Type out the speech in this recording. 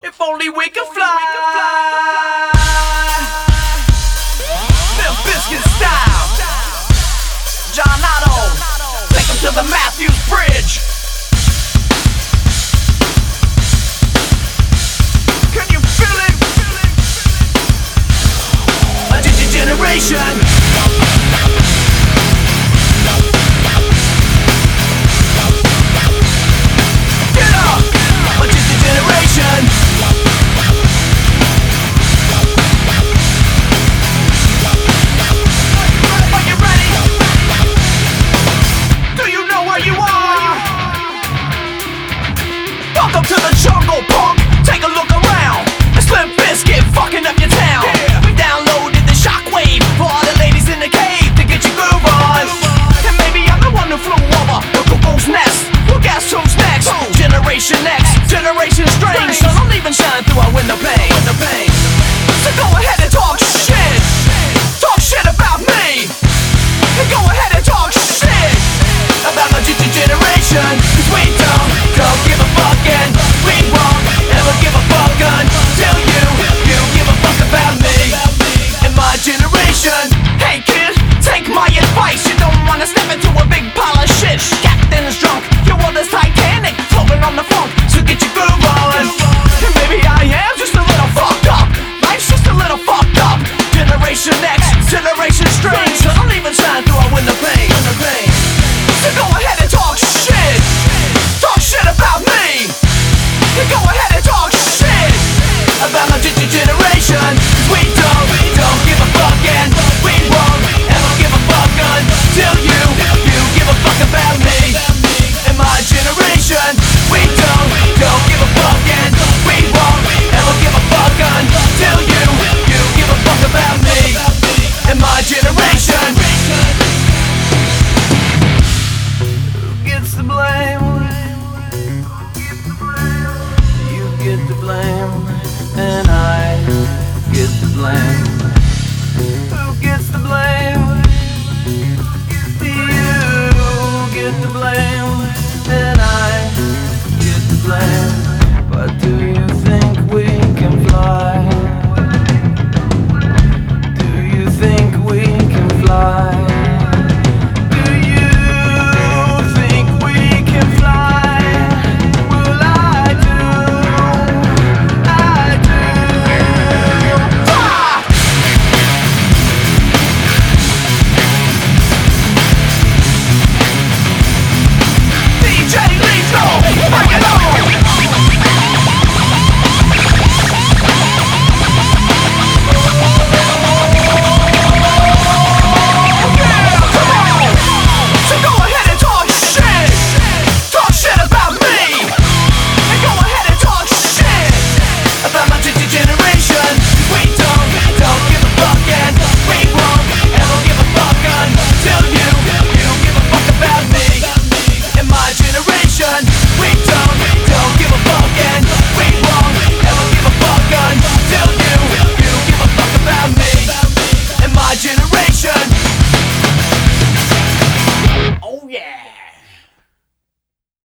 If only we could fly. Limp Bizkit style. John Otto, take him to the Matthews Bridge. Can you feel it? A generation. Welcome to the jungle, punk. Take a look around. It's Limp Bizkit fucking up your town. We downloaded the shockwave for all the ladies in the cave to get your groove on. And maybe I'm the one who flew over the cuckoo's nest. Well, guess who's next? Generation X, Generation Strange. So don't even shine through our window pane. So go ahead and talk shit. Talk shit about me. And go ahead and talk shit about my generation. 'Cause we don't give a fuck, and we won't ever give a fuck until you give a fuck about me and my generation. Hey kid, take my advice. You don't wanna step into a big pile of shit. Captain's drunk, your world is Titanic, floating on the funk, so get your groove on. And maybe I am just a little fucked up. Life's just a little fucked up. Generation X, Generation Strange. So don't even shine through our window pane. So go ahead and talk shit. Talk shit about me. And go ahead and talk shit about my generation. 'Cause we don't give a fuck, and we won't ever give a fuck until you give a fuck about me and my generation. We don't give a fuck, and we won't ever give a fuck until you give a fuck about me and my generation. Who gets the blame? You get the blame, and I get the blame.